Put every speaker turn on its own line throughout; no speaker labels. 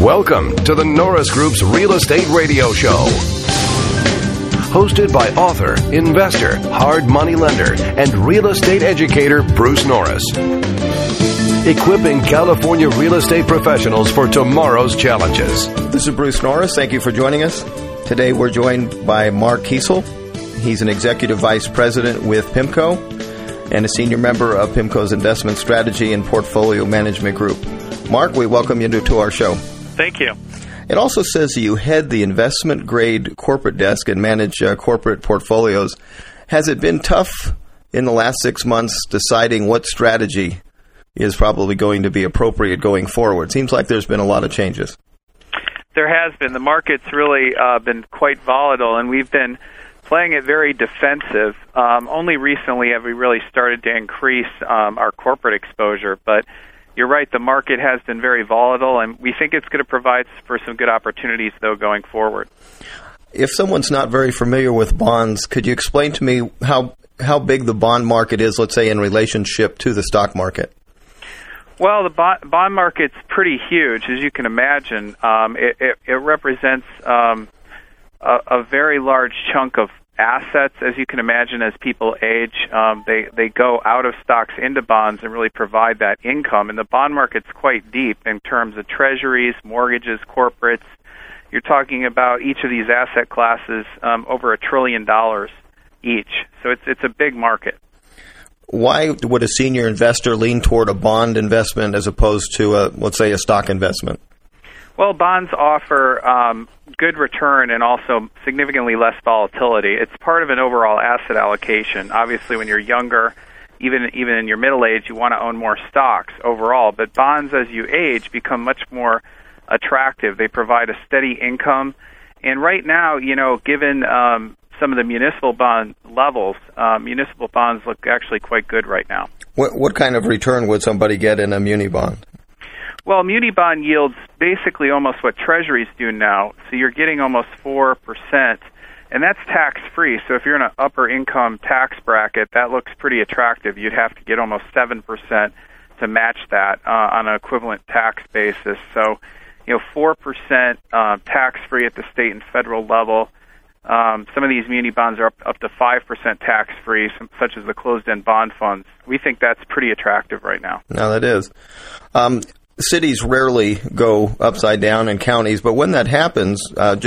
Welcome to the Norris Group's Real Estate Radio Show. Hosted by author, investor, hard money lender, and real estate educator Bruce Norris. Equipping California real estate professionals for tomorrow's challenges.
This is Bruce Norris. Thank you for joining us. Today we're joined by Mark Kiesel. He's an executive vice president with PIMCO and a senior member of PIMCO's investment strategy and portfolio management group. Mark, we welcome you to our show.
Thank you.
It also says you head the investment grade corporate desk and manage corporate portfolios. Has it been tough in the last 6 months deciding what strategy is probably going to be appropriate going forward? Seems like there's been a lot of changes.
There has been. The market's really been quite volatile, and we've been playing it very defensive. Only recently have we really started to increase our corporate exposure, but you're right, the market has been very volatile, and we think it's going to provide for some good opportunities, though, going forward.
If someone's not very familiar with bonds, could you explain to me how big the bond market is, let's say, in relationship to the stock market?
Well, the bond market's pretty huge, as you can imagine. It represents a very large chunk of assets, as you can imagine. As people age, they go out of stocks into bonds and really provide that income. And the bond market's quite deep in terms of treasuries, mortgages, corporates. You're talking about each of these asset classes over $1 trillion each. So it's a big market.
Why would a senior investor lean toward a bond investment as opposed to, let's say, a stock investment?
Well, bonds offer good return and also significantly less volatility. It's part of an overall asset allocation. Obviously, when you're younger, even in your middle age, you want to own more stocks overall. But bonds, as you age, become much more attractive. They provide a steady income. And right now, given some of the municipal bond levels, municipal bonds look actually quite good right now.
What kind of return would somebody get in a muni bond?
Well, muni bond yields basically almost what treasuries do now. So you're getting almost 4%, and that's tax-free. So if you're in an upper income tax bracket, that looks pretty attractive. You'd have to get almost 7% to match that on an equivalent tax basis. So, 4% tax-free at the state and federal level. Some of these muni bonds are up to 5% tax-free, such as the closed-end bond funds. We think that's pretty attractive right now.
No, that is. Cities rarely go upside down in counties, but when that happens,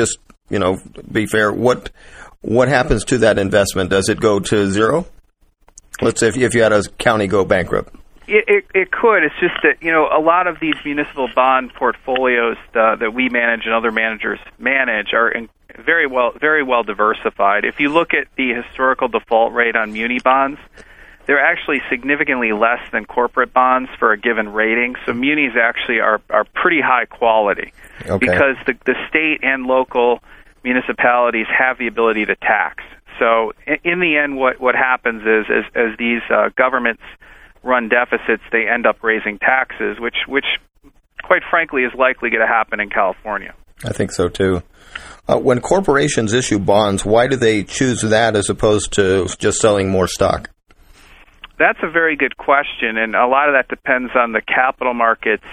be fair, what happens to that investment? Does it go to zero? Let's say if you had a county go bankrupt.
It could. It's just that, a lot of these municipal bond portfolios that we manage and other managers manage are very well diversified. If you look at the historical default rate on muni bonds, they're actually significantly less than corporate bonds for a given rating. So munis actually are pretty high quality because the state and local municipalities have the ability to tax. So in the end, what happens is as these governments run deficits, they end up raising taxes, which quite frankly is likely going to happen in California.
I think so too. When corporations issue bonds, why do they choose that as opposed to just selling more stock?
That's a very good question, and a lot of that depends on the capital markets'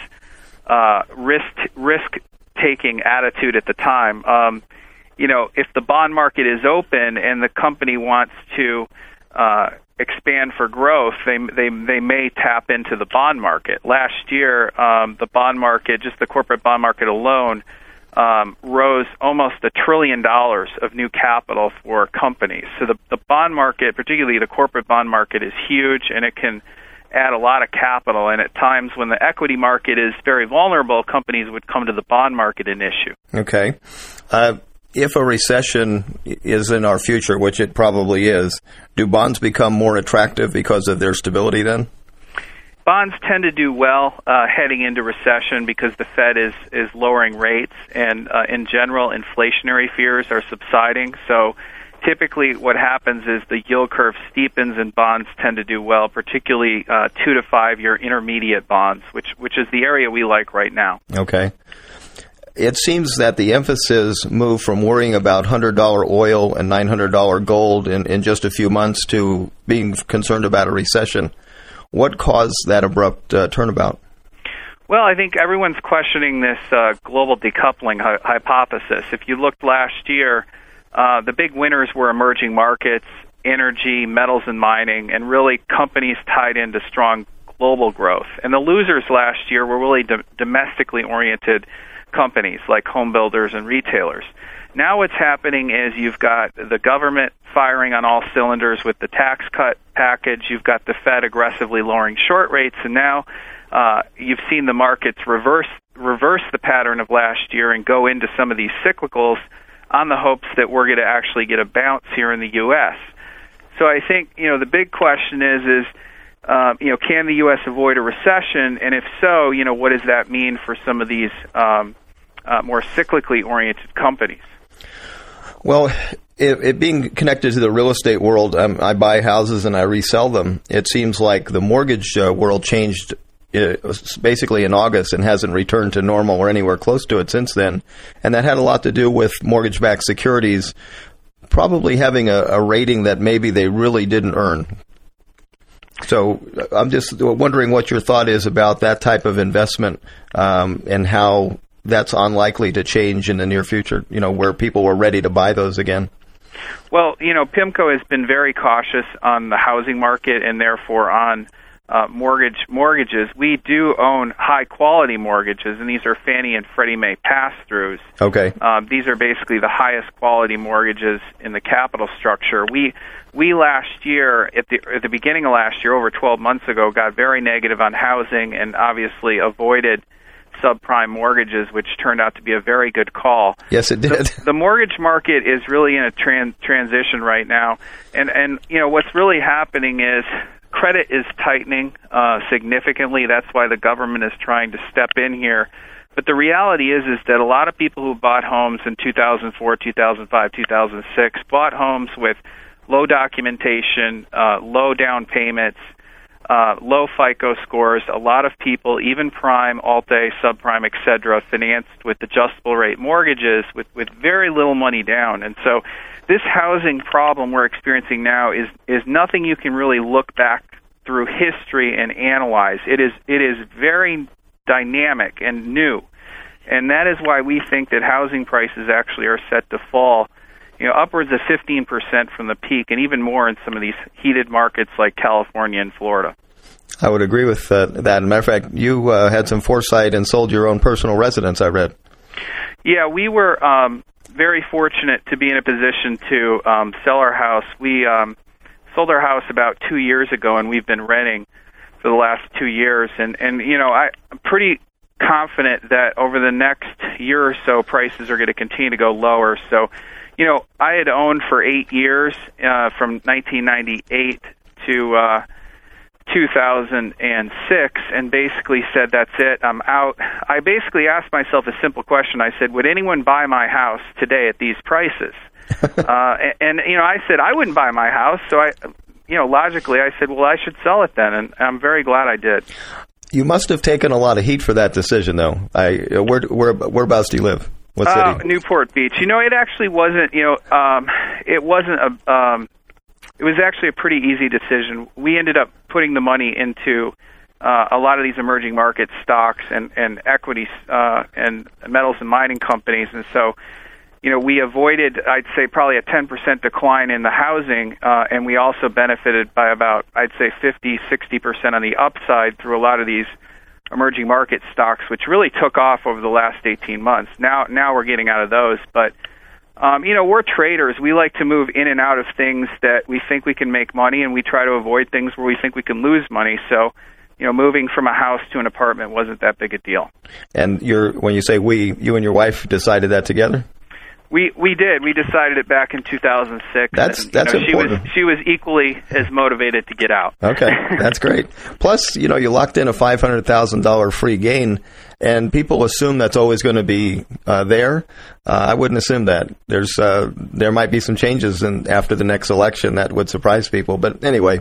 risk-taking attitude at the time. If the bond market is open and the company wants to expand for growth, they may tap into the bond market. Last year, the bond market, just the corporate bond market alone, rose almost $1 trillion of new capital for companies. So the bond market, particularly the corporate bond market, is huge, and it can add a lot of capital. And at times when the equity market is very vulnerable, companies would come to the bond market and issue.
Okay. If a recession is in our future, which it probably is, do bonds become more attractive because of their stability then?
Bonds tend to do well heading into recession because the Fed is lowering rates, and in general, inflationary fears are subsiding. So typically what happens is the yield curve steepens and bonds tend to do well, particularly 2 to 5 year intermediate bonds, which is the area we like right now.
Okay. It seems that the emphasis moved from worrying about $100 oil and $900 gold in just a few months to being concerned about a recession. What caused that abrupt turnabout?
Well, I think everyone's questioning this global decoupling hypothesis. If you looked last year, the big winners were emerging markets, energy, metals and mining, and really companies tied into strong global growth. And the losers last year were really domestically oriented companies like home builders and retailers. Now what's happening is you've got the government firing on all cylinders with the tax cut package. You've got the Fed aggressively lowering short rates, and now you've seen the markets reverse the pattern of last year and go into some of these cyclicals on the hopes that we're going to actually get a bounce here in the U.S. So I think, the big question is can the U.S. avoid a recession? And if so, what does that mean for some of these more cyclically oriented companies?
Well, it being connected to the real estate world, I buy houses and I resell them. It seems like the mortgage world changed basically in August and hasn't returned to normal or anywhere close to it since then. And that had a lot to do with mortgage-backed securities probably having a rating that maybe they really didn't earn. So I'm just wondering what your thought is about that type of investment and how that's unlikely to change in the near future, where people were ready to buy those again.
Well, PIMCO has been very cautious on the housing market and therefore on mortgages. We do own high-quality mortgages, and these are Fannie and Freddie Mae pass-throughs.
Okay.
These are basically the highest quality mortgages in the capital structure. We last year, at the beginning of last year, over 12 months ago, got very negative on housing and obviously avoided subprime mortgages, which turned out to be a very good call.
Yes, it did.
The mortgage market is really in a transition right now, and what's really happening is credit is tightening significantly. That's why the government is trying to step in here. But the reality is that a lot of people who bought homes in 2004, 2005, 2006 bought homes with low documentation, low down payments, low FICO scores. A lot of people, even prime, Alt-A, subprime, etc., financed with adjustable rate mortgages with very little money down. And so this housing problem we're experiencing now is nothing you can really look back through history and analyze. It is very dynamic and new. And that is why we think that housing prices actually are set to fall upwards of 15% from the peak, and even more in some of these heated markets like California and Florida.
I would agree with that. As a matter of fact, you had some foresight and sold your own personal residence, I read. Yeah,
we were very fortunate to be in a position to sell our house. We sold our house about 2 years ago, and we've been renting for the last 2 years. And I'm pretty confident that over the next year or so, prices are going to continue to go lower. So, I had owned for 8 years, from 1998 to 2006, and basically said, that's it, I'm out. I basically asked myself a simple question. I said, would anyone buy my house today at these prices? And I said, I wouldn't buy my house. So logically, I said, well, I should sell it then, and I'm very glad I did.
You must have taken a lot of heat for that decision, though. Whereabouts do you live? What city?
Newport Beach. It actually wasn't. It wasn't a. It was actually a pretty easy decision. We ended up putting the money into a lot of these emerging market stocks and equities and metals and mining companies, and so we avoided, I'd say, probably a 10% decline in the housing, and we also benefited by about, I'd say, 50-60% on the upside through a lot of these emerging market stocks, which really took off over the last 18 months. Now we're getting out of those, but we're traders. We like to move in and out of things that we think we can make money, and we try to avoid things where we think we can lose money. So, moving from a house to an apartment wasn't that big a deal. And
when you say we, you and your wife decided that together?
We did. We decided it back in 2006.
That's important.
She was equally as motivated to get out.
Okay, that's great. Plus, you locked in a $500,000 free gain, and people assume that's always going to be there. I wouldn't assume that. There might be some changes after the next election that would surprise people. But anyway,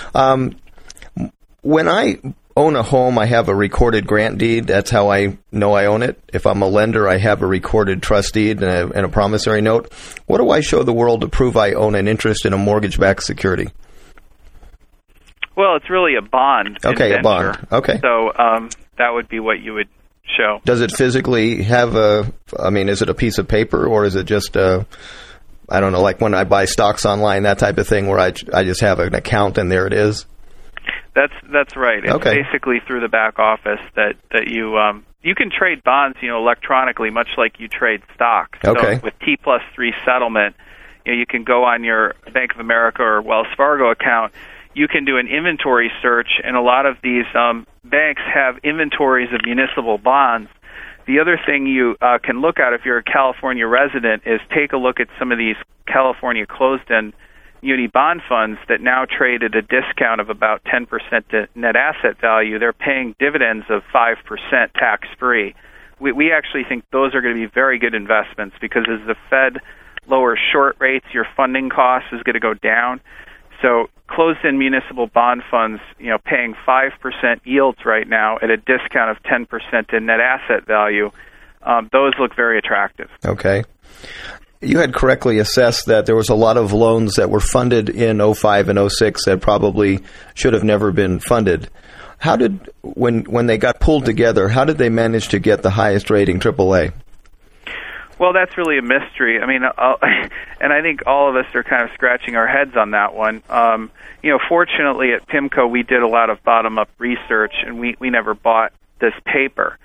when I own a home, I have a recorded grant deed. That's how I know I own it. If I'm a lender, I have a recorded trust deed and a promissory note. What do I show the world to prove I own an interest in a mortgage-backed security?
Well, it's really a bond.
Okay,
indenture.
a bond. Okay.
So that would be what you would show.
Does it physically have is it a piece of paper, or is it just I don't know, like when I buy stocks online, that type of thing, where I just have an account and there it is?
That's right. It's basically through the back office that you can trade bonds, electronically, much like you trade stocks.
Okay.
So with T+3 settlement, you can go on your Bank of America or Wells Fargo account. You can do an inventory search, and a lot of these banks have inventories of municipal bonds. The other thing you can look at if you're a California resident is take a look at some of these California closed-end muni bond funds that now trade at a discount of about 10% to net asset value. They're paying dividends of 5% tax-free. We actually think those are going to be very good investments because as the Fed lowers short rates, your funding cost is going to go down. So closed-end municipal bond funds, paying 5% yields right now at a discount of 10% to net asset value, those look very attractive.
Okay. You had correctly assessed that there was a lot of loans that were funded in 05 and 06 that probably should have never been funded. How did, when they got pulled together, how did they manage to get the highest rating, AAA?
Well, that's really a mystery. I mean, and I think all of us are kind of scratching our heads on that one. Fortunately at PIMCO, we did a lot of bottom-up research, and we never bought this paper.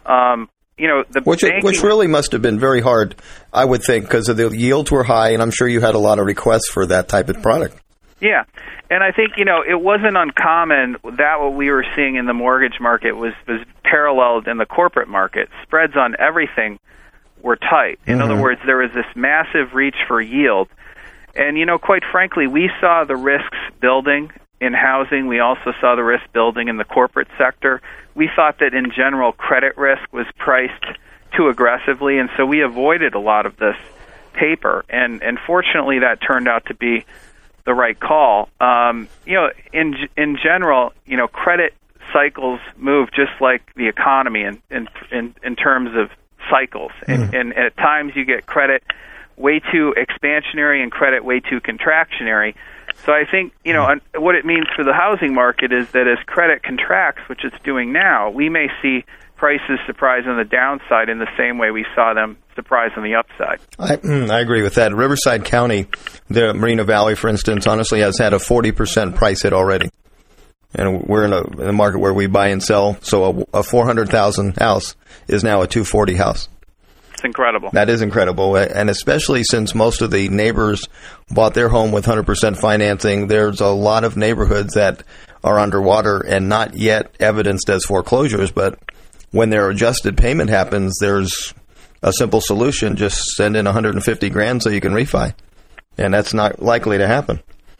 Which really must have been very hard, I would think, because the yields were high, and I'm sure you had a lot of requests for that type of product.
Yeah, and I think, it wasn't uncommon that what we were seeing in the mortgage market was paralleled in the corporate market. Spreads on everything were tight. In other words, there was this massive reach for yield. And, quite frankly, we saw the risks building in housing. We also saw the risk building in the corporate sector. We thought that, in general, credit risk was priced too aggressively, and so we avoided a lot of this paper. And fortunately, that turned out to be the right call. In general, credit cycles move just like the economy in terms of cycles. And at times you get credit way too expansionary and credit way too contractionary. So I think, what it means for the housing market is that as credit contracts, which it's doing now, we may see prices surprise on the downside in the same way we saw them surprise on the upside.
I agree with that. Riverside County, the Moreno Valley, for instance, honestly has had a 40% price hit already. And we're in a market where we buy and sell, so a $400,000 house is now a $240,000 house.
It's incredible.
That is incredible, and especially since most of the neighbors bought their home with 100% financing, there's a lot of neighborhoods that are underwater and not yet evidenced as foreclosures, but when their adjusted payment happens, there's a simple solution. Just send in $150,000 so you can refi, and that's not likely to happen.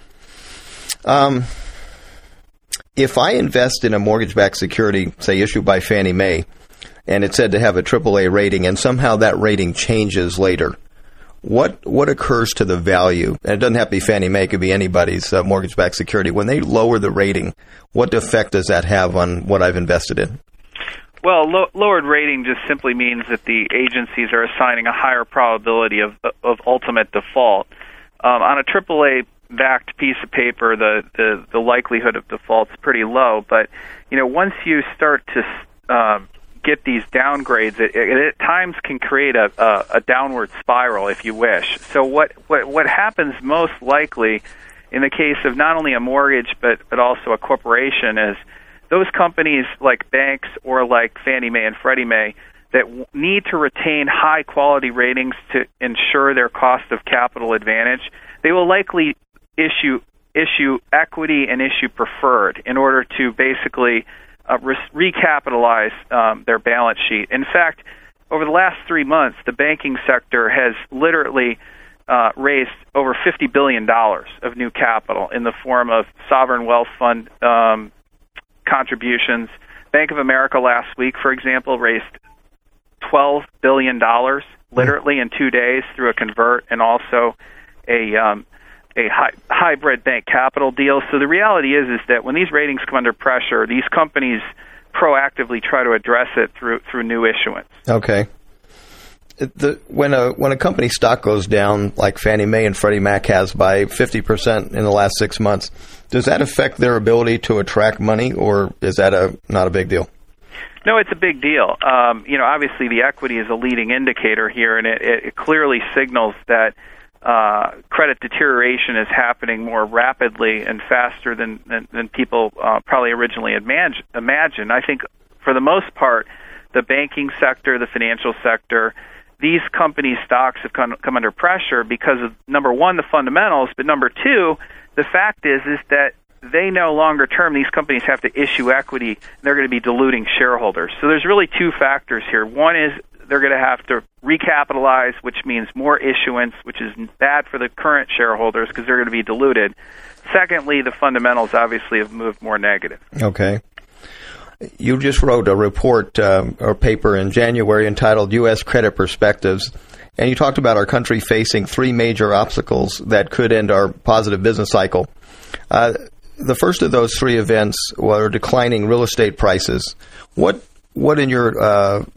If I invest in a mortgage-backed security, say issued by Fannie Mae, and it's said to have a AAA rating, and somehow that rating changes later, what occurs to the value? And it doesn't have to be Fannie Mae; it could be anybody's mortgage-backed security. When they lower the rating, what effect does that have on what I've invested in?
Well, lowered rating just simply means that the agencies are assigning a higher probability of ultimate default. On a AAA-backed piece of paper, the likelihood of default is pretty low. But once you start to get these downgrades, it at times can create a downward spiral, if you wish. So what happens most likely in the case of not only a mortgage but also a corporation is those companies like banks or like Fannie Mae and Freddie Mae that need to retain high-quality ratings to ensure their cost of capital advantage, they will likely issue equity and issue preferred in order to basically recapitalize their balance sheet. In fact, over the last 3 months, the banking sector has literally raised over $50 billion of new capital in the form of sovereign wealth fund contributions. Bank of America last week, for example, raised $12 billion literally in 2 days through a convert and also a hybrid bank capital deal. So the reality is that when these ratings come under pressure, these companies proactively try to address it through new issuance.
Okay. when a company stock goes down, like Fannie Mae and Freddie Mac has by 50% in the last 6 months, does that affect their ability to attract money, or is that not a big deal?
No, it's a big deal. Obviously the equity is a leading indicator here, and it clearly signals that credit deterioration is happening more rapidly and faster than people probably originally imagined. I think for the most part, the banking sector, the financial sector, these companies' stocks have come under pressure because of, number one, the fundamentals, but number two, the fact is that they know longer term these companies have to issue equity, and they're going to be diluting shareholders. So there's really two factors here. One is they're going to have to recapitalize, which means more issuance, which is bad for the current shareholders because they're going to be diluted. Secondly, the fundamentals obviously have moved more negative.
Okay. You just wrote a report or paper in January entitled U.S. Credit Perspectives, and you talked about our country facing three major obstacles that could end our positive business cycle. The first of those three events were declining real estate prices. What in your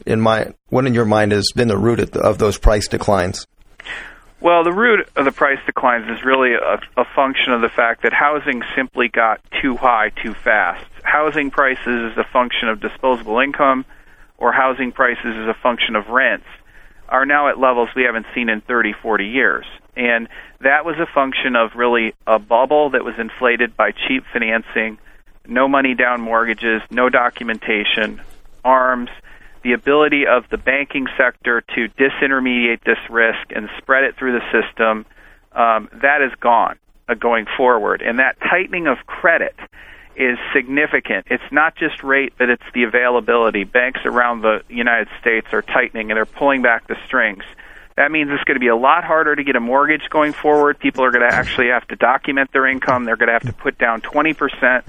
mind has been the root of those price declines?
Well, the root of the price declines is really a function of the fact that housing simply got too high too fast. Housing prices is a function of disposable income, or housing prices is a function of rents, are now at levels we haven't seen in 30, 40 years. And that was a function of really a bubble that was inflated by cheap financing, no money down mortgages, no documentation, ARMs, the ability of the banking sector to disintermediate this risk and spread it through the system, that is gone going forward. And that tightening of credit is significant. It's not just rate, but it's the availability. Banks around the United States are tightening, and they're pulling back the strings. That means it's going to be a lot harder to get a mortgage going forward. People are going to actually have to document their income. They're going to have to put down 20%.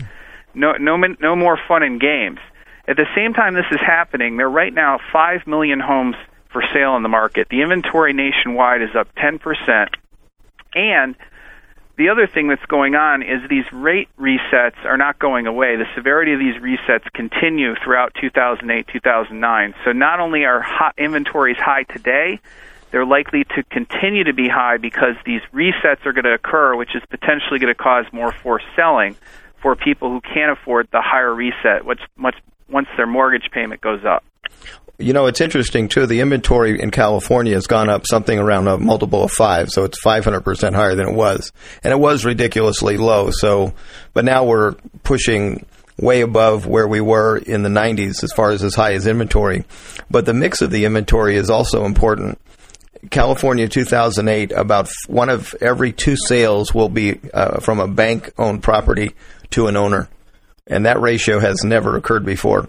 No more fun and games. At the same time this is happening, there are right now 5 million homes for sale in the market. The inventory nationwide is up 10%. And the other thing that's going on is these rate resets are not going away. The severity of these resets continue throughout 2008, 2009. So not only are inventories high today, they're likely to continue to be high because these resets are going to occur, which is potentially going to cause more forced selling for people who can't afford the higher reset, once their mortgage payment goes up.
You know, it's interesting, too. The inventory in California has gone up something around a multiple of 5, so it's 500% higher than it was. And it was ridiculously low. But now we're pushing way above where we were in the 90s as far as high as inventory. But the mix of the inventory is also important. California 2008, about one of every 2 sales will be from a bank-owned property to an owner. And that ratio has never occurred before.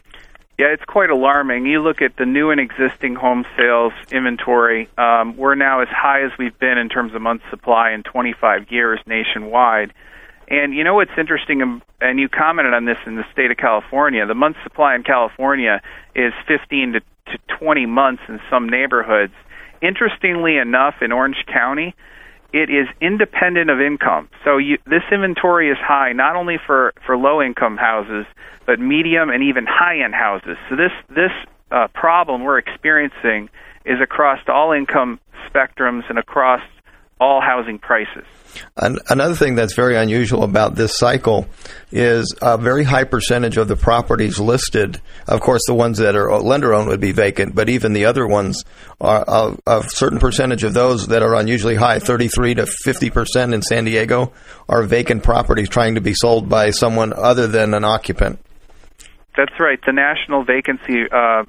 Yeah, it's quite alarming. You look at the new and existing home sales inventory, we're now as high as we've been in terms of months supply in 25 years nationwide. And you know what's interesting, and you commented on this in the state of California, the month supply in California is 15 to 20 months in some neighborhoods. Interestingly enough, in Orange County, it is independent of income. So this inventory is high not only for low-income houses, but medium and even high-end houses. So this problem we're experiencing is across all income spectrums and across all housing prices.
Another thing that's very unusual about this cycle is a very high percentage of the properties listed. Of course, the ones that are lender-owned would be vacant, but even the other ones, are a certain percentage of those that are unusually high, 33 to 50% in San Diego, are vacant properties trying to be sold by someone other than an occupant. That's
right. The national vacancy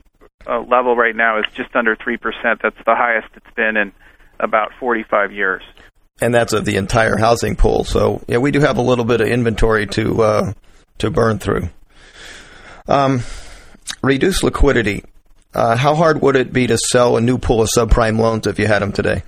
level right now is just under 3%. That's the highest it's been in about 45 years.
And that's of the entire housing pool. So, yeah, we do have a little bit of inventory to burn through. Reduce liquidity. How hard would it be to sell a new pool of subprime loans if you had them today?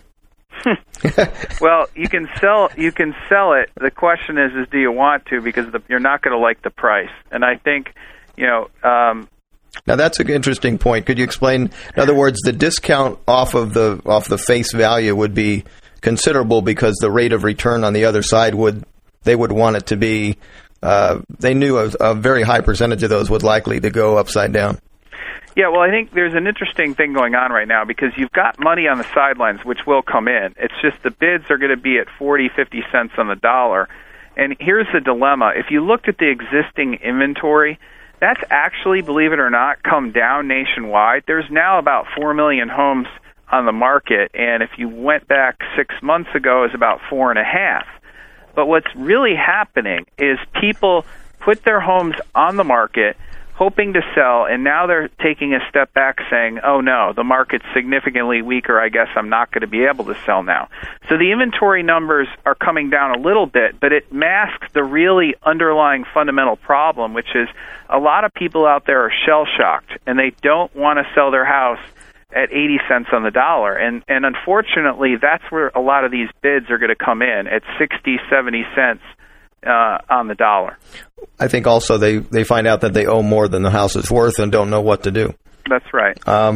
Well, you can sell it. The question is do you want to? Because you're not going to like the price. And I think, now
that's an interesting point. Could you explain? In other words, the discount off the face value would be considerable because the rate of return on the other side would want it to be. They knew a very high percentage of those would likely to go upside down.
Yeah, well, I think there's an interesting thing going on right now because you've got money on the sidelines, which will come in. It's just the bids are going to be at 40, 50 cents on the dollar. And here's the dilemma. If you looked at the existing inventory, that's actually, believe it or not, come down nationwide. There's now about 4 million homes on the market, and if you went back 6 months ago, it's about 4.5. But what's really happening is people put their homes on the market hoping to sell, and now they're taking a step back saying, oh no, the market's significantly weaker, I guess I'm not going to be able to sell now. So the inventory numbers are coming down a little bit, but it masks the really underlying fundamental problem, which is a lot of people out there are shell-shocked, and they don't want to sell their house at 80 cents on the dollar. And unfortunately, that's where a lot of these bids are going to come in, at 60, 70 cents on the dollar.
I think also they find out that they owe more than the house is worth and don't know what to do.
That's right.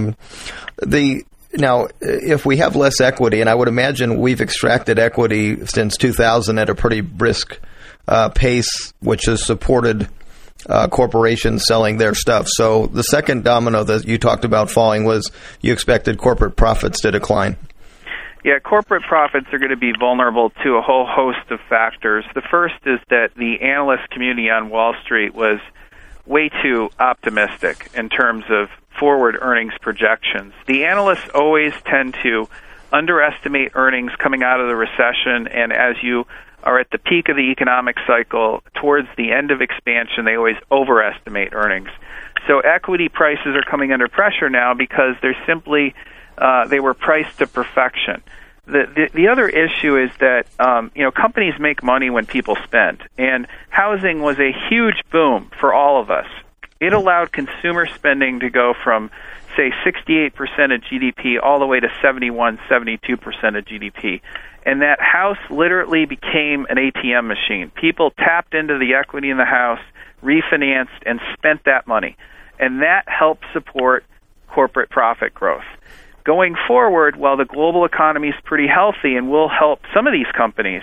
Now, if we have less equity, and I would imagine we've extracted equity since 2000 at a pretty brisk pace, which has supported corporations selling their stuff. So the second domino that you talked about falling was you expected corporate profits to decline.
Yeah, corporate profits are going to be vulnerable to a whole host of factors. The first is that the analyst community on Wall Street was way too optimistic in terms of forward earnings projections. The analysts always tend to underestimate earnings coming out of the recession, and as you are at the peak of the economic cycle, towards the end of expansion, they always overestimate earnings. So equity prices are coming under pressure now because they're simply they were priced to perfection. The other issue is that companies make money when people spend, and housing was a huge boom for all of us. It allowed consumer spending to go from, say, 68% of GDP all the way to 71, 72% of GDP. And that house literally became an ATM machine. People tapped into the equity in the house, refinanced, and spent that money. And that helped support corporate profit growth. Going forward, while the global economy is pretty healthy and will help some of these companies,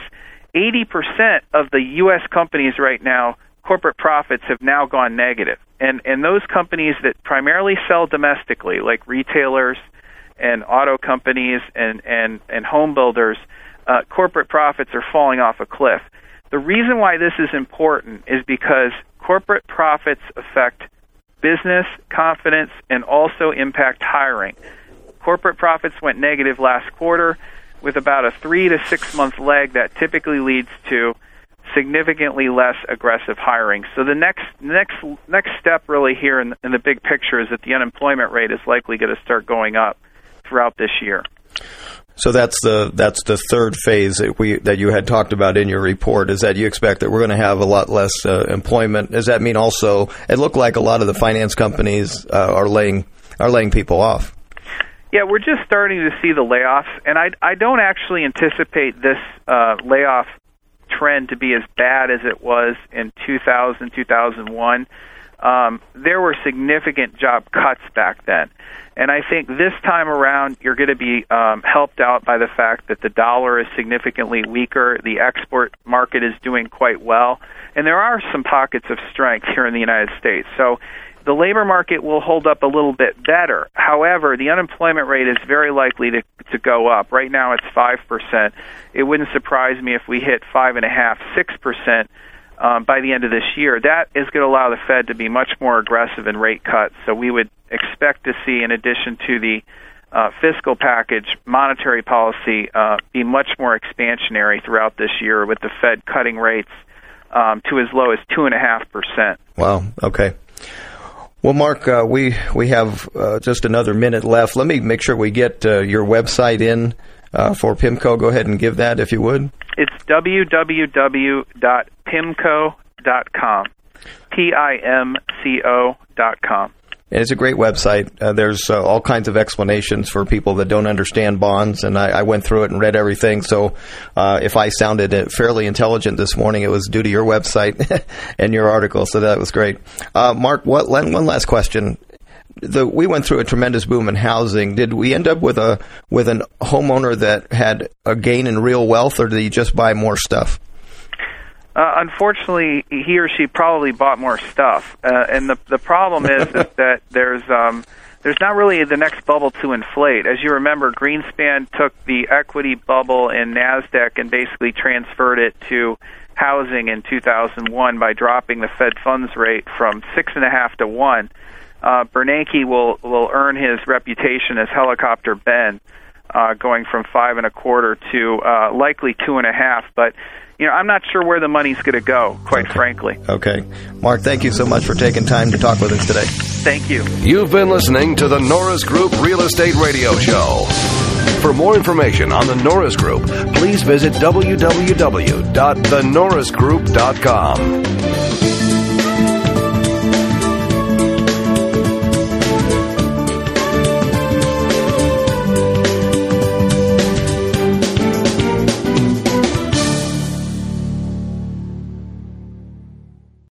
80% of the U.S. companies right now, corporate profits have now gone negative. And those companies that primarily sell domestically, like retailers and auto companies and home builders, corporate profits are falling off a cliff. The reason why this is important is because corporate profits affect business confidence and also impact hiring. Corporate profits went negative last quarter with about a 3 to 6 month lag that typically leads to significantly less aggressive hiring. So the next step really here in the big picture is that the unemployment rate is likely going to start going up throughout this year.
So that's the third phase that you had talked about in your report, is that you expect that we're going to have a lot less employment. Does that mean also it looked like a lot of the finance companies are laying people off?
Yeah, we're just starting to see the layoffs, and I don't actually anticipate this layoff trend to be as bad as it was in 2000, 2001. There were significant job cuts back then. And I think this time around, you're going to be helped out by the fact that the dollar is significantly weaker. The export market is doing quite well. And there are some pockets of strength here in the United States. So the labor market will hold up a little bit better. However, the unemployment rate is very likely to go up. Right now it's 5%. It wouldn't surprise me if we hit 5.5%, 6% by the end of this year. That is going to allow the Fed to be much more aggressive in rate cuts. So we would expect to see, in addition to the fiscal package, monetary policy be much more expansionary throughout this year, with the Fed cutting rates to as low as 2.5%.
Wow. Okay. Well, Mark, we have just another minute left. Let me make sure we get your website in for PIMCO. Go ahead and give that, if you would. It's
www.pimco.com, PIMCO.com.
And it's a great website. There's all kinds of explanations for people that don't understand bonds, and I went through it and read everything. So if I sounded fairly intelligent this morning, it was due to your website and your article, so that was great. Mark, one last question. We went through a tremendous boom in housing. Did we end up with an homeowner that had a gain in real wealth, or did he just buy more stuff?
Unfortunately, he or she probably bought more stuff, and the problem is that there's there's not really the next bubble to inflate. As you remember, Greenspan took the equity bubble in NASDAQ and basically transferred it to housing in 2001 by dropping the Fed funds rate from 6.5 to 1. Bernanke will earn his reputation as Helicopter Ben, going from 5.25 to likely 2.5. But I'm not sure where the money's going to go, quite frankly.
Okay. Mark, thank you so much for taking time to talk with us today.
Thank you.
You've been listening to the Norris Group Real Estate Radio Show. For more information on the Norris Group, please visit www.thenorrisgroup.com.